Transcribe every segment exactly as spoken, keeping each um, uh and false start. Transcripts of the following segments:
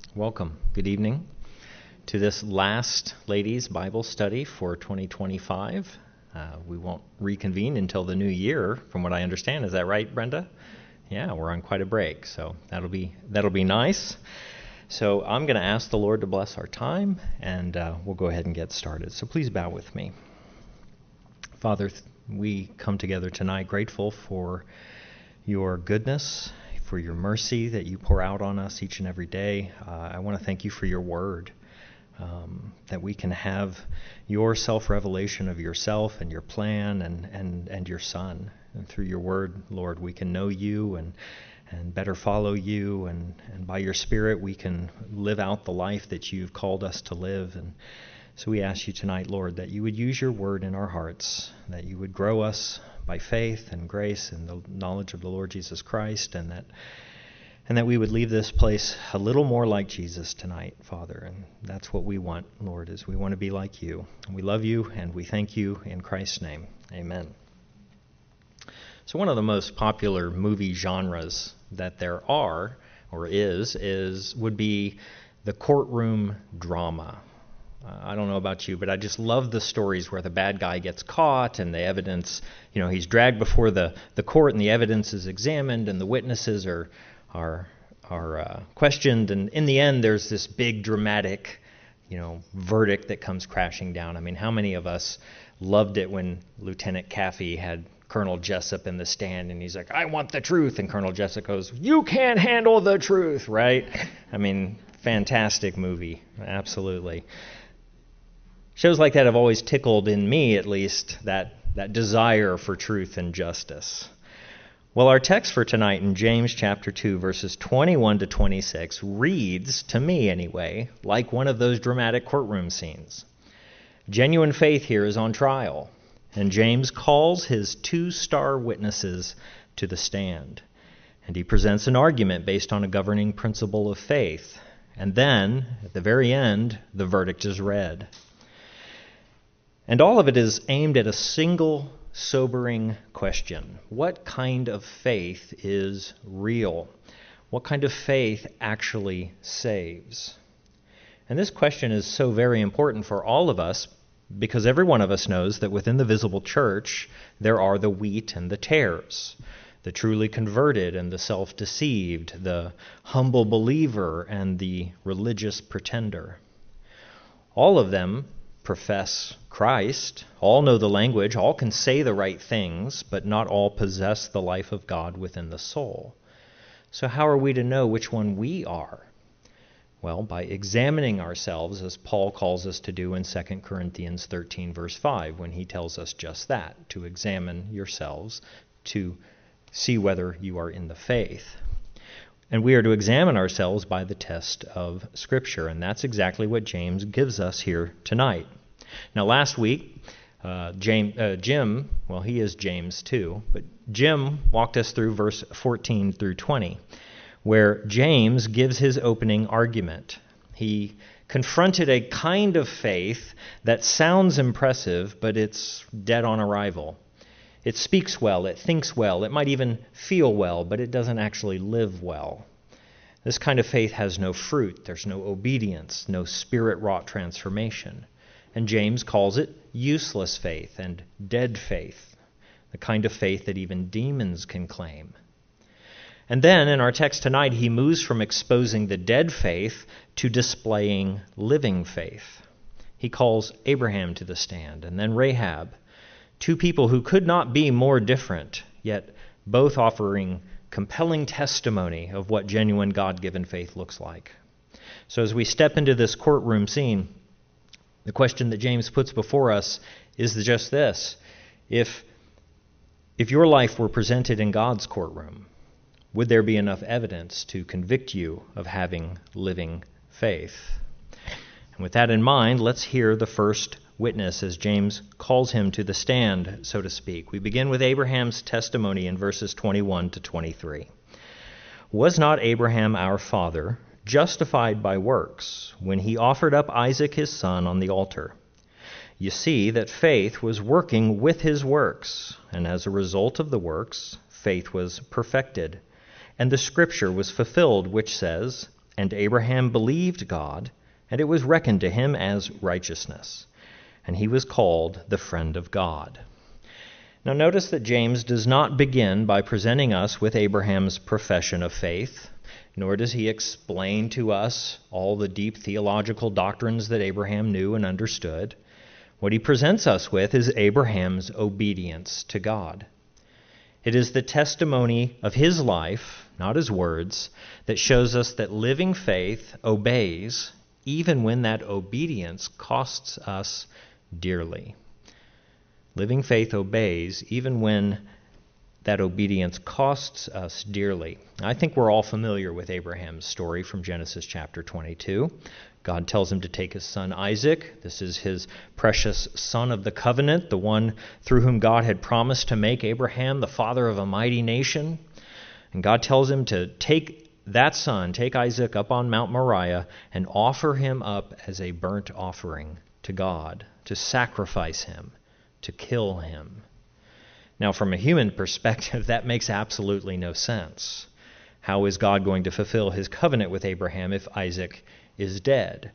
Welcome. Good evening to this last ladies' Bible study for twenty twenty-five. Uh, we won't reconvene until the new year, from what I understand. Is that right, Brenda? Yeah, we're on quite a break, so that'll be that'll be nice. So I'm going to ask the Lord to bless our time, and uh, we'll go ahead and get started. So please bow with me. Father, we come together tonight grateful for your goodness, for your mercy that you pour out on us each and every day. Uh, I want to thank you for your word, um, that we can have your self-revelation of yourself and your plan and, and, and your Son. And through your word, Lord, we can know you and and better follow you, and, and by your Spirit we can live out the life that you've called us to live. And so we ask you tonight, Lord, that you would use your word in our hearts, that you would grow us by faith and grace and the knowledge of the Lord Jesus Christ, and that and that we would leave this place a little more like Jesus tonight, Father. And that's what we want, Lord, is we want to be like you. And we love you, and we thank you in Christ's name. Amen. So one of the most popular movie genres that there are, or is, is would be the courtroom drama. Uh, I don't know about you, but I just love the stories where the bad guy gets caught and the evidence, you know, he's dragged before the, the court and the evidence is examined and the witnesses are are are uh, questioned, and in the end there's this big dramatic, you know, verdict that comes crashing down. I mean, how many of us loved it when Lieutenant Caffey had Colonel Jessup in the stand and he's like, I want the truth, and Colonel Jessup goes, you can't handle the truth, right? I mean, fantastic movie, absolutely. Shows like that have always tickled in me, at least, that, that desire for truth and justice. Well, our text for tonight in James chapter two, verses twenty-one to twenty-six, reads, to me anyway, like one of those dramatic courtroom scenes. Genuine faith here is on trial, and James calls his two star witnesses to the stand. And he presents an argument based on a governing principle of faith. And then, at the very end, the verdict is read. And all of it is aimed at a single sobering question. What kind of faith is real? What kind of faith actually saves? And this question is so very important for all of us, because every one of us knows that within the visible church there are the wheat and the tares, the truly converted and the self-deceived, the humble believer and the religious pretender. All of them profess Christ, all know the language, all can say the right things, but not all possess the life of God within the soul. So how are we to know which one we are? Well, by examining ourselves, as Paul calls us to do in Second Corinthians thirteen, verse five, when he tells us just that, to examine yourselves, to see whether you are in the faith. And we are to examine ourselves by the test of Scripture, and that's exactly what James gives us here tonight. Now, last week, uh, James, uh, Jim, well, he is James too, but Jim walked us through verse fourteen through twenty, where James gives his opening argument. He confronted a kind of faith that sounds impressive, but it's dead on arrival. It speaks well, it thinks well, it might even feel well, but it doesn't actually live well. This kind of faith has no fruit, there's no obedience, no spirit-wrought transformation. And James calls it useless faith and dead faith, the kind of faith that even demons can claim. And then in our text tonight, he moves from exposing the dead faith to displaying living faith. He calls Abraham to the stand, and then Rahab, two people who could not be more different, yet both offering compelling testimony of what genuine God-given faith looks like. So as we step into this courtroom scene, the question that James puts before us is just this. If, if your life were presented in God's courtroom, would there be enough evidence to convict you of having living faith? And with that in mind, let's hear the first witness as James calls him to the stand, so to speak. We begin with Abraham's testimony in verses twenty-one to twenty-three. Was not Abraham our father justified by works when he offered up Isaac his son on the altar? You see that faith was working with his works, and as a result of the works, faith was perfected. And the scripture was fulfilled, which says, And Abraham believed God, and it was reckoned to him as righteousness. And he was called the friend of God. Now notice that James does not begin by presenting us with Abraham's profession of faith, nor does he explain to us all the deep theological doctrines that Abraham knew and understood. What he presents us with is Abraham's obedience to God. It is the testimony of his life, not his words, that shows us that living faith obeys even when that obedience costs us dearly. Living faith obeys even when that obedience costs us dearly. I think we're all familiar with Abraham's story from Genesis chapter twenty-two. God tells him to take his son Isaac. This is his precious son of the covenant, the one through whom God had promised to make Abraham the father of a mighty nation. And God tells him to take that son, take Isaac up on Mount Moriah and offer him up as a burnt offering to God, to sacrifice him, to kill him. Now, from a human perspective, that makes absolutely no sense. How is God going to fulfill his covenant with Abraham if Isaac is dead?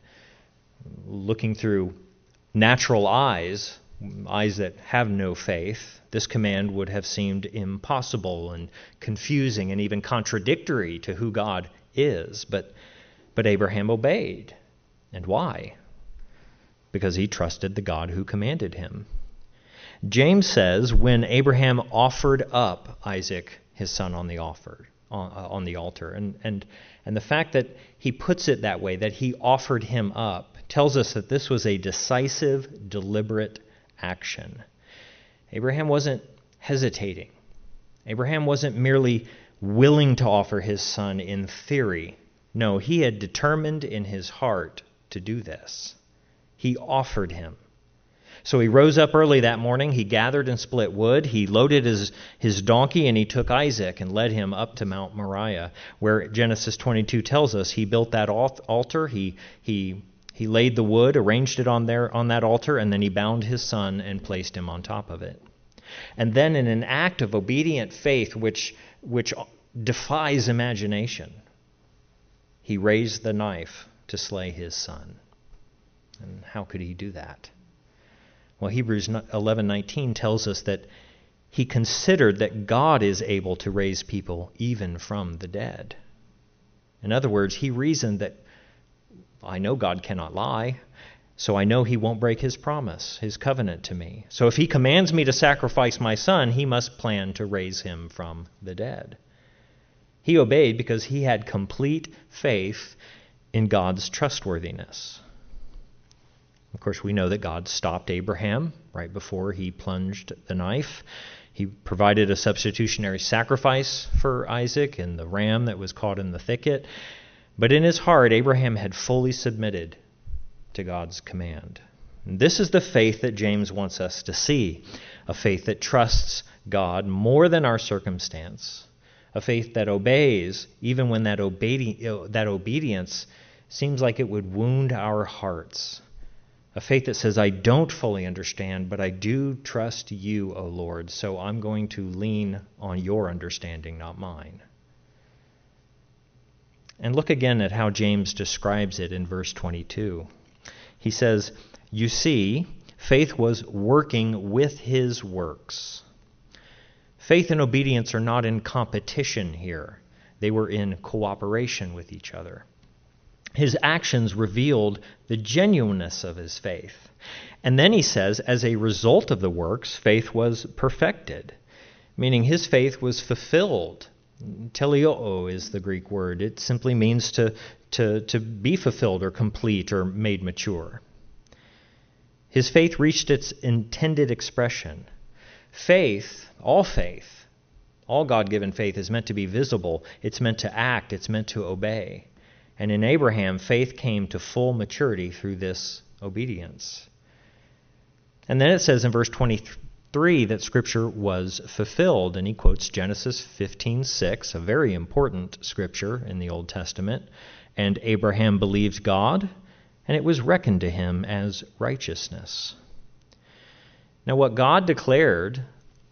Looking through natural eyes, eyes that have no faith, this command would have seemed impossible and confusing and even contradictory to who God is. But, but Abraham obeyed. And why? Because he trusted the God who commanded him. James says when Abraham offered up Isaac, his son, on the offer, on, uh, on the altar, and, and, and the fact that he puts it that way, that he offered him up, tells us that this was a decisive, deliberate action. Abraham wasn't hesitating. Abraham wasn't merely willing to offer his son in theory. No, he had determined in his heart to do this. He offered him. So he rose up early that morning, he gathered and split wood, he loaded his, his donkey, and he took Isaac and led him up to Mount Moriah, where Genesis twenty-two tells us he built that altar, he he he laid the wood, arranged it on there on that altar, and then he bound his son and placed him on top of it. And then in an act of obedient faith which which defies imagination, he raised the knife to slay his son. And how could he do that? Well, Hebrews eleven nineteen tells us that he considered that God is able to raise people even from the dead. In other words, he reasoned that I know God cannot lie, so I know he won't break his promise, his covenant to me. So if he commands me to sacrifice my son, he must plan to raise him from the dead. He obeyed because he had complete faith in God's trustworthiness. Of course, we know that God stopped Abraham right before he plunged the knife. He provided a substitutionary sacrifice for Isaac and the ram that was caught in the thicket. But in his heart, Abraham had fully submitted to God's command. And this is the faith that James wants us to see, a faith that trusts God more than our circumstance, a faith that obeys even when that, obedi- that obedience seems like it would wound our hearts. A faith that says, I don't fully understand, but I do trust you, O Lord, so I'm going to lean on your understanding, not mine. And look again at how James describes it in verse twenty-two. He says, you see, faith was working with his works. Faith and obedience are not in competition here. They were in cooperation with each other. His actions revealed the genuineness of his faith. And then he says, as a result of the works, faith was perfected, meaning his faith was fulfilled. Teleoo is the Greek word. It simply means to, to, to be fulfilled or complete or made mature. His faith reached its intended expression. Faith, all faith, all God-given faith is meant to be visible. It's meant to act. It's meant to obey. And in Abraham, faith came to full maturity through this obedience. And then it says in verse twenty-three that Scripture was fulfilled, and he quotes Genesis fifteen six, a very important scripture in the Old Testament. And Abraham believed God, and it was reckoned to him as righteousness. Now, what God declared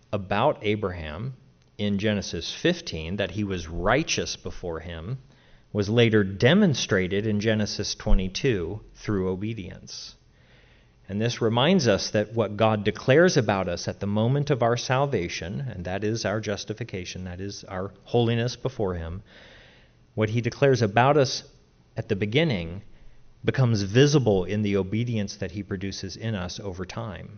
about Abraham in Genesis fifteen, that he was righteous before him, was later demonstrated in Genesis twenty-two through obedience. And this reminds us that what God declares about us at the moment of our salvation, and that is our justification, that is our holiness before Him, what He declares about us at the beginning becomes visible in the obedience that He produces in us over time.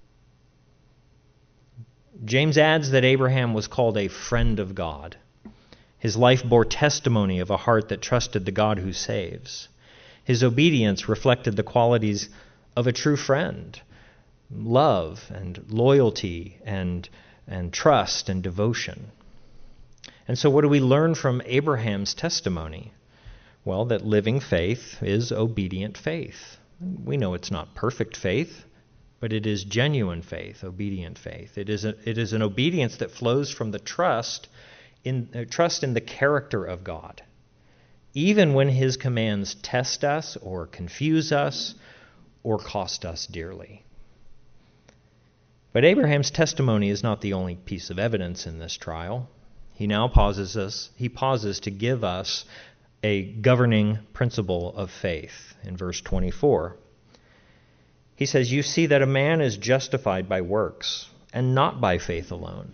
James adds that Abraham was called a friend of God. His life bore testimony of a heart that trusted the God who saves. His obedience reflected the qualities of a true friend, love and loyalty and, and trust and devotion. And so what do we learn from Abraham's testimony? Well, that living faith is obedient faith. We know it's not perfect faith, but it is genuine faith, obedient faith. It is a, it is an obedience that flows from the trust in uh, trust in the character of God, even when His commands test us or confuse us or cost us dearly. But Abraham's testimony is not the only piece of evidence in this trial. He now pauses us. He pauses to give us a governing principle of faith in verse twenty-four. He says, "You see that a man is justified by works and not by faith alone."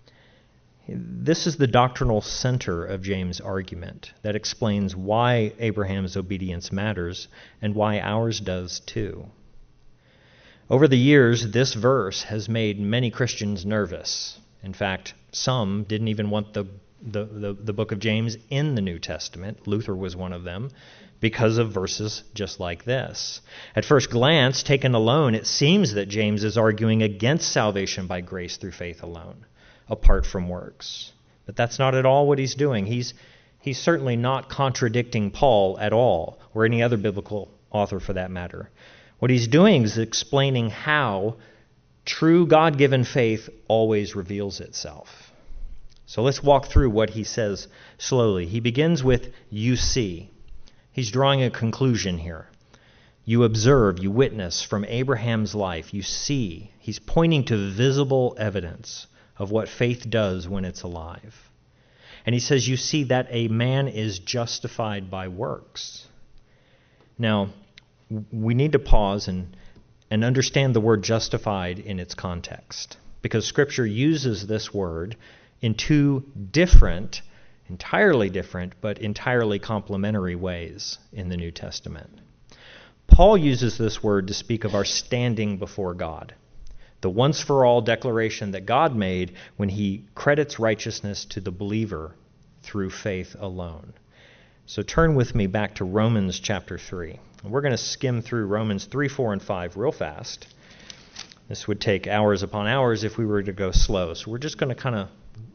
This is the doctrinal center of James' argument that explains why Abraham's obedience matters and why ours does too. Over the years, this verse has made many Christians nervous. In fact, some didn't even want the, the, the, the book of James in the New Testament. Luther was one of them, because of verses just like this. At first glance, taken alone, it seems that James is arguing against salvation by grace through faith alone, apart from works. But that's not at all what he's doing. He's, he's certainly not contradicting Paul at all, or any other biblical author for that matter. What he's doing is explaining how true God-given faith always reveals itself. So let's walk through what he says slowly. He begins with, "You see." He's drawing a conclusion here. You observe, you witness from Abraham's life. You see. He's pointing to visible evidence of what faith does when it's alive. And he says, you see that a man is justified by works. Now, we need to pause and, and understand the word justified in its context, because Scripture uses this word in two different, entirely different, but entirely complementary ways in the New Testament. Paul uses this word to speak of our standing before God, the once-for-all declaration that God made when He credits righteousness to the believer through faith alone. So turn with me back to Romans chapter three. We're going to skim through Romans three, four, and five real fast. This would take hours upon hours if we were to go slow, so we're just going to kind of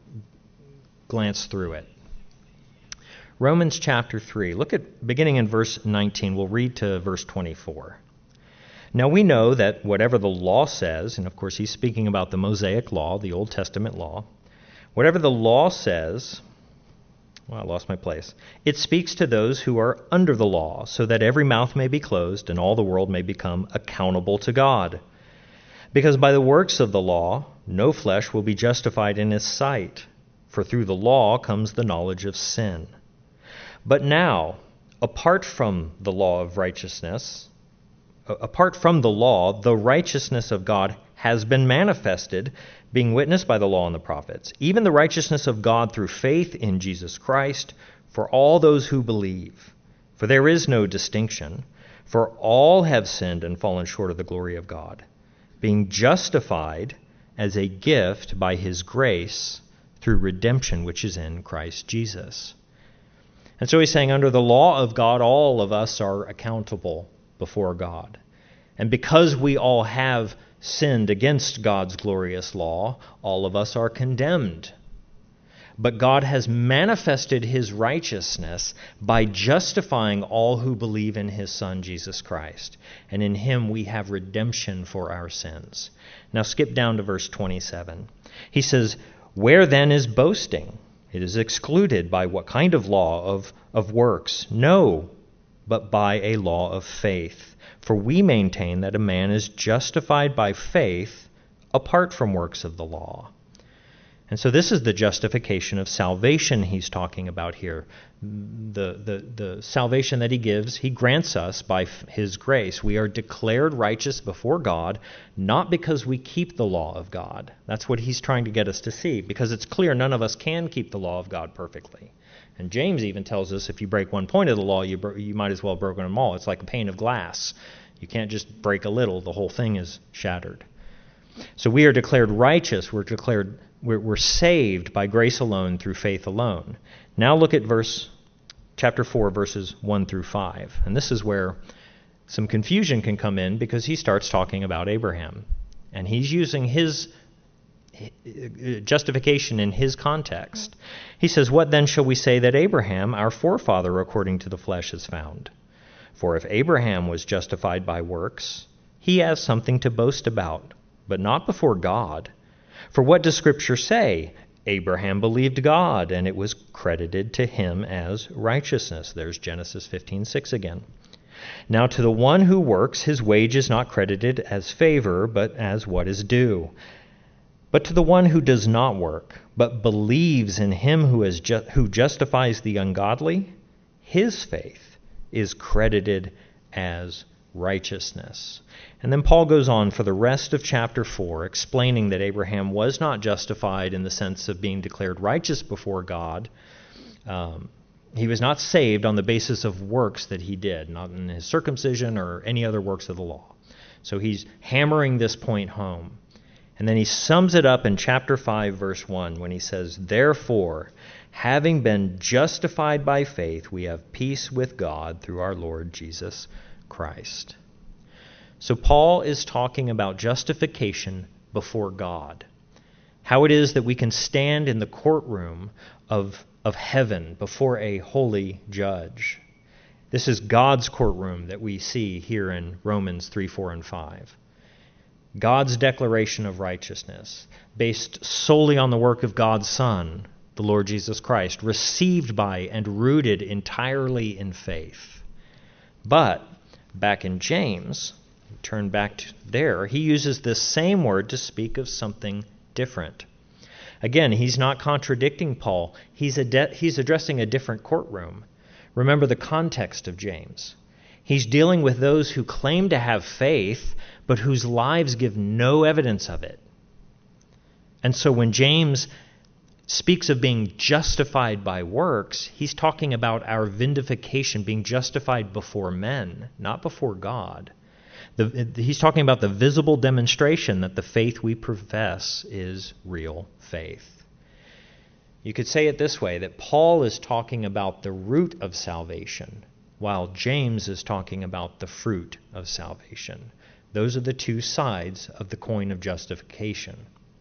glance through it. Romans chapter three. Look at beginning in verse nineteen. We'll read to verse twenty-four. Now we know that whatever the law says, and of course he's speaking about the Mosaic law, the Old Testament law, whatever the law says, well, I lost my place, it speaks to those who are under the law, so that every mouth may be closed and all the world may become accountable to God. Because by the works of the law, no flesh will be justified in His sight, for through the law comes the knowledge of sin. But now, apart from the law of righteousness, apart from the law, the righteousness of God has been manifested, being witnessed by the law and the prophets, even the righteousness of God through faith in Jesus Christ for all those who believe. For there is no distinction, for all have sinned and fallen short of the glory of God, being justified as a gift by His grace through redemption which is in Christ Jesus. And so he's saying under the law of God, all of us are accountable before God. And because we all have sinned against God's glorious law, all of us are condemned. But God has manifested His righteousness by justifying all who believe in His Son, Jesus Christ. And in Him we have redemption for our sins. Now skip down to verse twenty-seven. He says, where then is boasting? It is excluded. By what kind of law? Of, of works? No, but by a law of faith. For we maintain that a man is justified by faith apart from works of the law. And so this is the justification of salvation he's talking about here. The, the, the salvation that he gives, he grants us by f- his grace. We are declared righteous before God, not because we keep the law of God. That's what he's trying to get us to see, because it's clear none of us can keep the law of God perfectly. And James even tells us if you break one point of the law, you, bro- you might as well have broken them all. It's like a pane of glass. You can't just break a little. The whole thing is shattered. So we are declared righteous. We're declared we're, we're saved by grace alone through faith alone. Now look at verse chapter four, verses one through five. And this is where some confusion can come in, because he starts talking about Abraham. And he's using his justification in his context. He says, "What then shall we say that Abraham, our forefather according to the flesh, has found? For if Abraham was justified by works, he has something to boast about, but not before God. For what does Scripture say? Abraham believed God, and it was credited to him as righteousness." There's Genesis fifteen six again. "Now to the one who works, his wage is not credited as favor, but as what is due. But to the one who does not work, but believes in him who, is ju- who justifies the ungodly, his faith is credited as righteousness." And then Paul goes on for the rest of chapter four, explaining that Abraham was not justified in the sense of being declared righteous before God. Um, he was not saved on the basis of works that he did, not in his circumcision or any other works of the law. So he's hammering this point home. And then he sums it up in chapter five, verse one, when he says, "Therefore, having been justified by faith, we have peace with God through our Lord Jesus Christ." So Paul is talking about justification before God. How it is that we can stand in the courtroom of, of heaven before a holy judge. This is God's courtroom that we see here in Romans three, four, and five. God's declaration of righteousness, based solely on the work of God's Son, the Lord Jesus Christ, received by and rooted entirely in faith. But back in James, turn back to there, he uses this same word to speak of something different. Again, he's not contradicting Paul. He's, ad- he's addressing a different courtroom. Remember the context of James. He's dealing with those who claim to have faith, but whose lives give no evidence of it. And so when James speaks of being justified by works, he's talking about our vindication, being justified before men, not before God. The, he's talking about the visible demonstration that the faith we profess is real faith. You could say it this way, that Paul is talking about the root of salvation, while James is talking about the fruit of salvation. Those are the two sides of the coin of justification.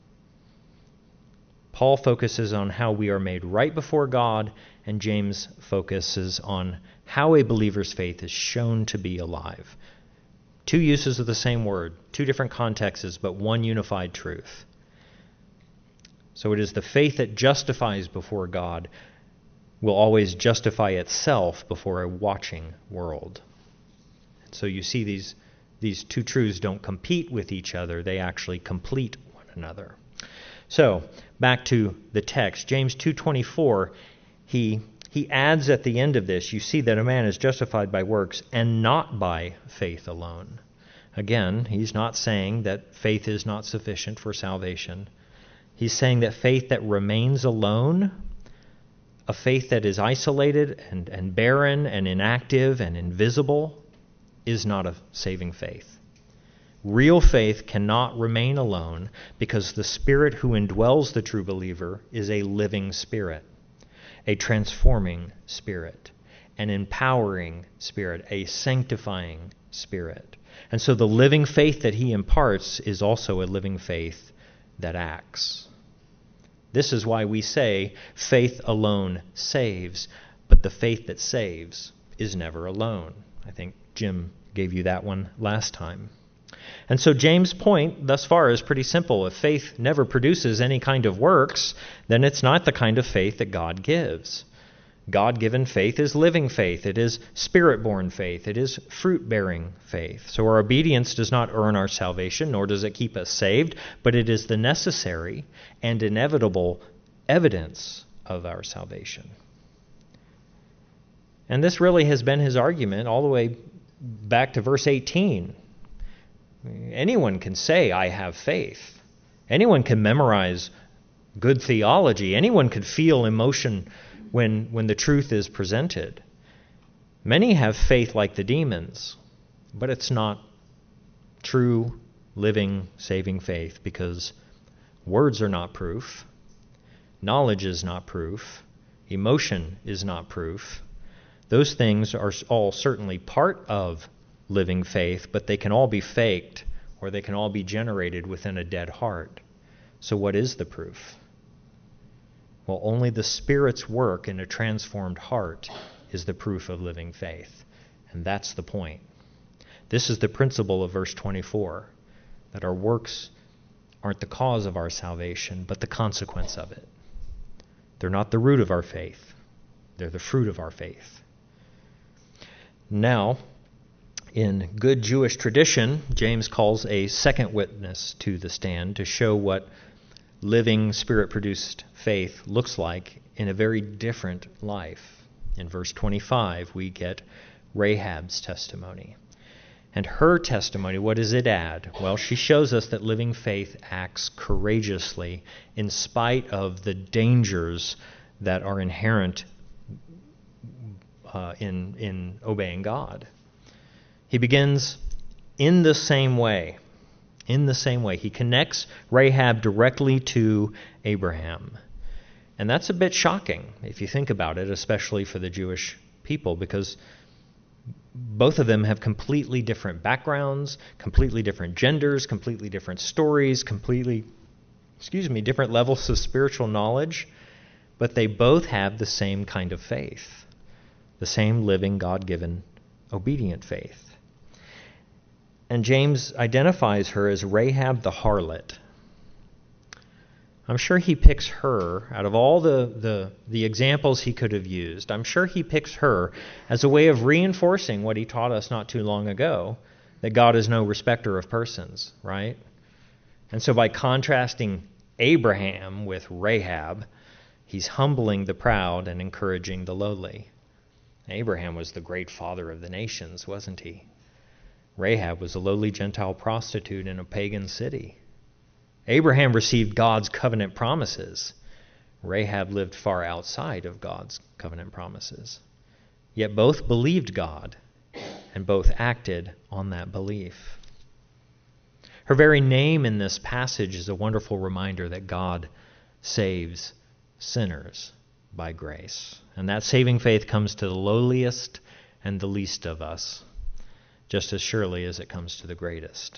Paul focuses on how we are made right before God, and James focuses on how a believer's faith is shown to be alive. Two uses of the same word, two different contexts, but one unified truth. So it is the faith that justifies before God will always justify itself before a watching world. So you see these, these two truths don't compete with each other, they actually complete one another. So, back to the text, James two twenty-four, he he adds at the end of this, you see that a man is justified by works and not by faith alone. Again, he's not saying that faith is not sufficient for salvation. He's saying that faith that remains alone, a faith that is isolated and, and barren and inactive and invisible, is not a saving faith. Real faith cannot remain alone because the Spirit who indwells the true believer is a living Spirit, a transforming Spirit, an empowering Spirit, a sanctifying Spirit. And so the living faith that he imparts is also a living faith that acts. This is why we say faith alone saves, but the faith that saves is never alone. I think Jim gave you that one last time. And so James' point thus far is pretty simple. If faith never produces any kind of works, then it's not the kind of faith that God gives. God-given faith is living faith. It is spirit-born faith. It is fruit-bearing faith. So our obedience does not earn our salvation, nor does it keep us saved, but it is the necessary and inevitable evidence of our salvation. And this really has been his argument all the way back to verse eighteen. Anyone can say, I have faith. Anyone can memorize good theology. Anyone could feel emotion when, when the truth is presented. Many have faith like the demons, but it's not true, living, saving faith, because words are not proof. Knowledge is not proof. Emotion is not proof. Those things are all certainly part of living faith, but they can all be faked, or they can all be generated within a dead heart. So what is the proof? Well, only the Spirit's work in a transformed heart is the proof of living faith. And that's the point. This is the principle of verse twenty-four, that our works aren't the cause of our salvation, but the consequence of it. They're not the root of our faith. They're the fruit of our faith. Now, in good Jewish tradition, James calls a second witness to the stand to show what living, Spirit-produced faith looks like in a very different life. In verse twenty-five, we get Rahab's testimony. And her testimony, what does it add? Well, she shows us that living faith acts courageously in spite of the dangers that are inherent uh, in, in obeying God. He begins in the same way. In the same way. He connects Rahab directly to Abraham. And that's a bit shocking if you think about it, especially for the Jewish people, because both of them have completely different backgrounds, completely different genders, completely different stories, completely, excuse me, different levels of spiritual knowledge, but they both have the same kind of faith, the same living, God-given, obedient faith. And James identifies her as Rahab the harlot. I'm sure he picks her, out of all the, the, the examples he could have used, I'm sure he picks her as a way of reinforcing what he taught us not too long ago, that God is no respecter of persons, right? And so by contrasting Abraham with Rahab, he's humbling the proud and encouraging the lowly. Abraham was the great father of the nations, wasn't he? Rahab was a lowly Gentile prostitute in a pagan city. Abraham received God's covenant promises. Rahab lived far outside of God's covenant promises. Yet both believed God, and both acted on that belief. Her very name in this passage is a wonderful reminder that God saves sinners by grace. And that saving faith comes to the lowliest and the least of us, just as surely as it comes to the greatest.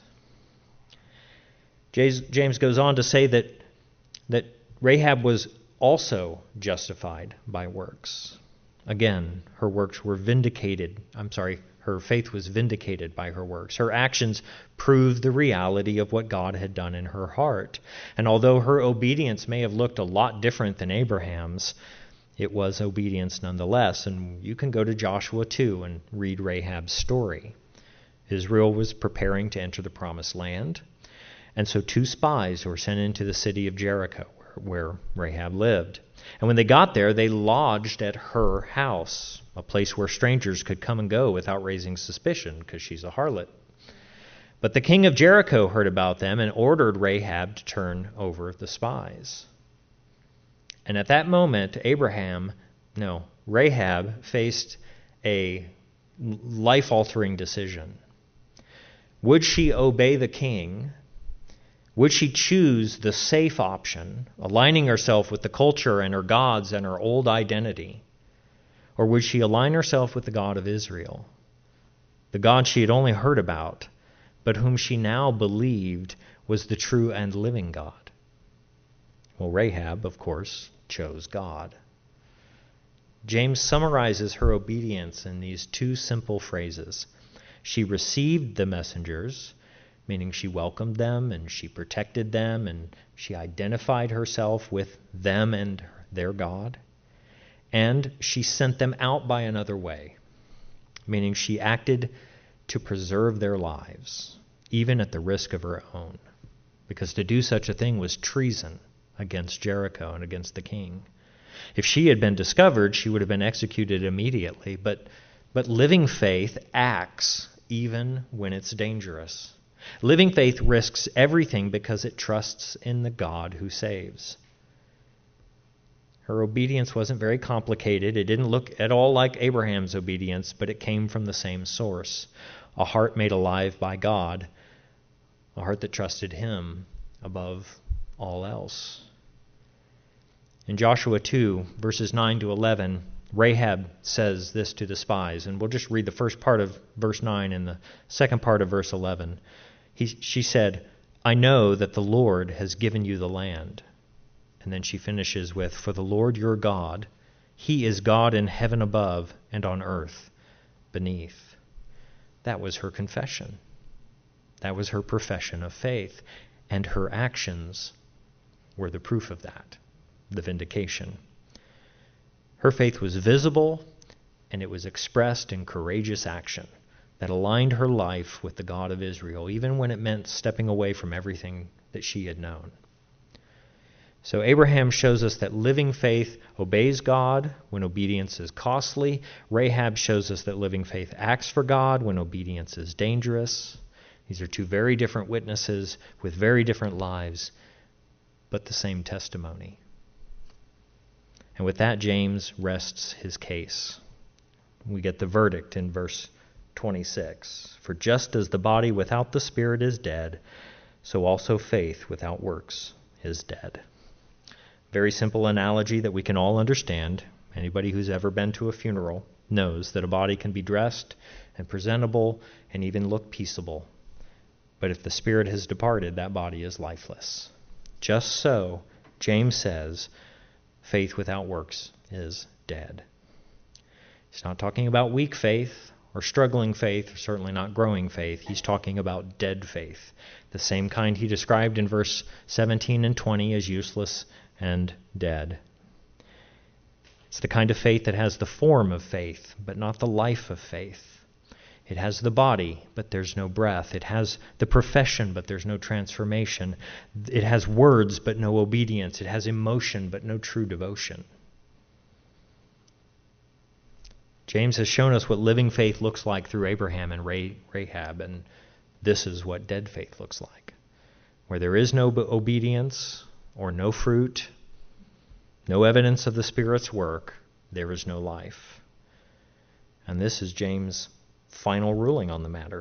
James goes on to say that, that Rahab was also justified by works. Again, her works were vindicated. I'm sorry, her faith was vindicated by her works. Her actions proved the reality of what God had done in her heart. And although her obedience may have looked a lot different than Abraham's, it was obedience nonetheless. And you can go to Joshua two and read Rahab's story. Israel was preparing to enter the promised land. And so two spies were sent into the city of Jericho, where, where Rahab lived. And when they got there, they lodged at her house, a place where strangers could come and go without raising suspicion, because she's a harlot. But the king of Jericho heard about them and ordered Rahab to turn over the spies. And at that moment, Abraham, no, Rahab faced a life-altering decision. Would she obey the king? Would she choose the safe option, aligning herself with the culture and her gods and her old identity? Or would she align herself with the God of Israel, the God she had only heard about, but whom she now believed was the true and living God? Well, Rahab, of course, chose God. James summarizes her obedience in these two simple phrases. She received the messengers, meaning she welcomed them and she protected them and she identified herself with them and their God. and she sent them out by another way, meaning she acted to preserve their lives, even at the risk of her own, because to do such a thing was treason against Jericho and against the king. If she had been discovered, she would have been executed immediately, but, but living faith acts even when it's dangerous. Living faith risks everything because it trusts in the God who saves. Her obedience wasn't very complicated. It didn't look at all like Abraham's obedience, but it came from the same source. A heart made alive by God, a heart that trusted him above all else. In Joshua two, verses nine to eleven, Rahab says this to the spies, and we'll just read the first part of verse nine and the second part of verse eleven. He, she said, "I know that the Lord has given you the land." And then she finishes with, "For the Lord your God, he is God in heaven above and on earth beneath." That was her confession. That was her profession of faith. And her actions were the proof of that, the vindication. Her faith was visible, and it was expressed in courageous action that aligned her life with the God of Israel, even when it meant stepping away from everything that she had known. So Abraham shows us that living faith obeys God when obedience is costly. Rahab shows us that living faith acts for God when obedience is dangerous. These are two very different witnesses with very different lives, but the same testimony. And with that, James rests his case. We get the verdict in verse twenty-six. "For just as the body without the spirit is dead, so also faith without works is dead." Very simple analogy that we can all understand. Anybody who's ever been to a funeral knows that a body can be dressed and presentable and even look peaceable. But if the spirit has departed, that body is lifeless. Just so, James says, faith without works is dead. He's not talking about weak faith or struggling faith, or certainly not growing faith. He's talking about dead faith, the same kind he described in verse seventeen and twenty as useless and dead. It's the kind of faith that has the form of faith, but not the life of faith. It has the body, but there's no breath. It has the profession, but there's no transformation. It has words, but no obedience. It has emotion, but no true devotion. James has shown us what living faith looks like through Abraham and Rahab, and this is what dead faith looks like. Where there is no obedience or no fruit, no evidence of the Spirit's work, there is no life. And this is James' final ruling on the matter.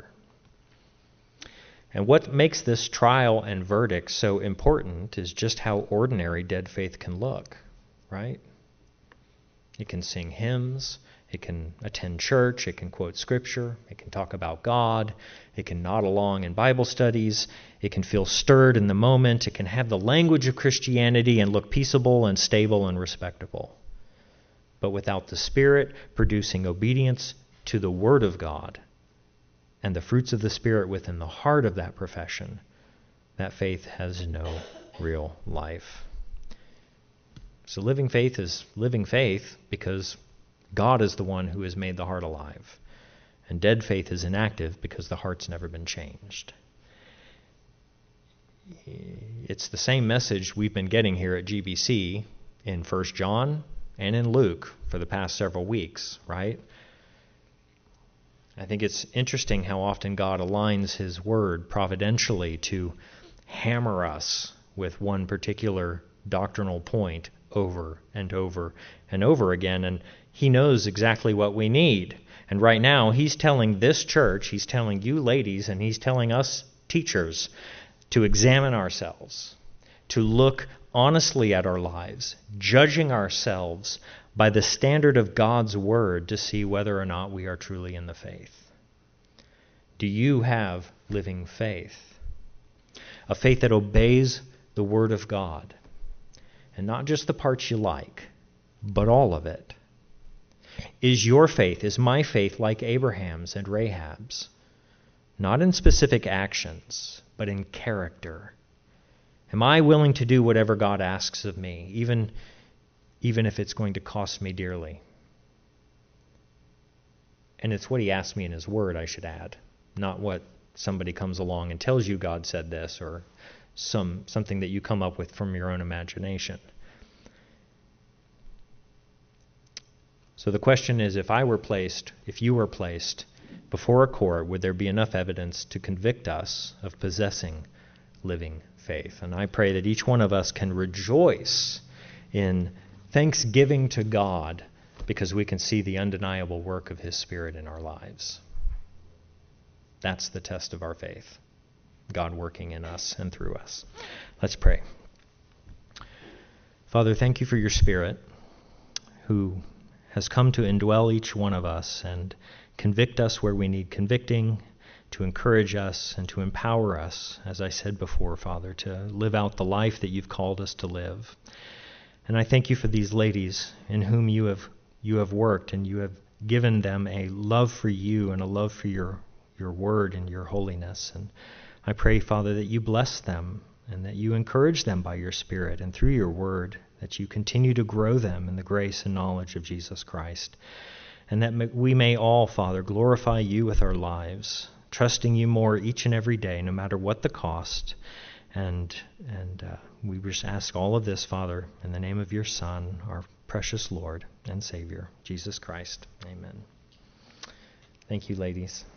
And what makes this trial and verdict so important is just how ordinary dead faith can look, right? It can sing hymns, it can attend church, it can quote Scripture, it can talk about God, it can nod along in Bible studies, it can feel stirred in the moment, it can have the language of Christianity and look peaceable and stable and respectable. But without the Spirit producing obedience to the Word of God and the fruits of the Spirit within the heart of that profession, that faith has no real life. So living faith is living faith because God is the one who has made the heart alive. And dead faith is inactive because the heart's never been changed. It's the same message we've been getting here at G B C in First John and in Luke for the past several weeks, right? I think it's interesting how often God aligns His Word providentially to hammer us with one particular doctrinal point over and over and over again, and He knows exactly what we need. And right now, He's telling this church, He's telling you ladies, and He's telling us teachers to examine ourselves, to look honestly at our lives, judging ourselves by the standard of God's Word to see whether or not we are truly in the faith. Do you have living faith? A faith that obeys the Word of God, and not just the parts you like, but all of it. Is your faith, is my faith like Abraham's and Rahab's? Not in specific actions, but in character. Am I willing to do whatever God asks of me, even, even if it's going to cost me dearly. And it's what he asked me in his word, I should add, not what somebody comes along and tells you God said this, or some something that you come up with from your own imagination. So the question is, if I were placed, if you were placed before a court, would there be enough evidence to convict us of possessing living faith? And I pray that each one of us can rejoice in thanksgiving to God because we can see the undeniable work of his Spirit in our lives. That's the test of our faith, God working in us and through us. Let's pray. Father, thank you for your Spirit who has come to indwell each one of us and convict us where we need convicting, to encourage us and to empower us, as I said before, Father, to live out the life that you've called us to live. And I thank you for these ladies in whom you have you have worked, and you have given them a love for you and a love for your your word and your holiness. And I pray, Father, that you bless them and that you encourage them by your Spirit and through your word, that you continue to grow them in the grace and knowledge of Jesus Christ. And that we may all, Father, glorify you with our lives, trusting you more each and every day, no matter what the cost. And and uh, we just ask all of this, Father, in the name of your Son, our precious Lord and Savior, Jesus Christ. Amen. Thank you, ladies.